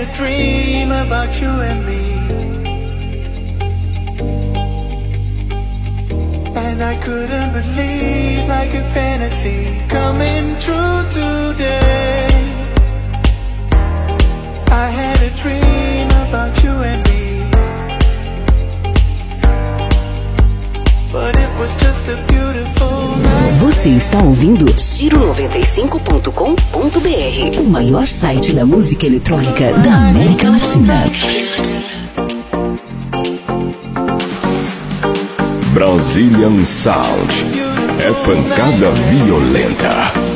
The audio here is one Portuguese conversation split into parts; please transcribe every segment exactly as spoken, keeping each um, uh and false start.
a dream about you and me, and I couldn't believe like a fantasy coming true today. I had a dream about you and me, but it was just a beautiful night. Você está ouvindo Giro noventa e cinco ponto com ponto b r, o maior site da música eletrônica da América Latina. Brazilian Sound. É pancada violenta.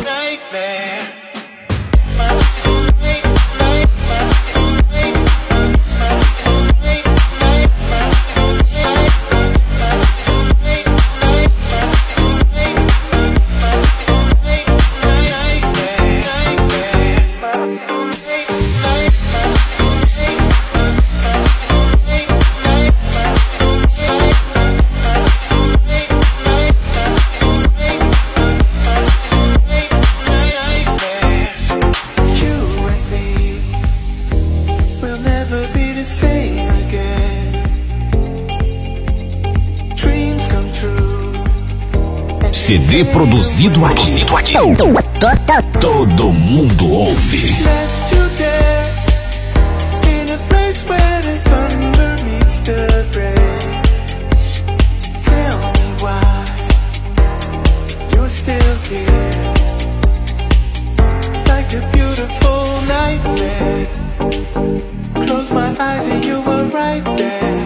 C D produzido aqui, produzido aqui. Todo mundo ouve. Close my eyes and you were right there.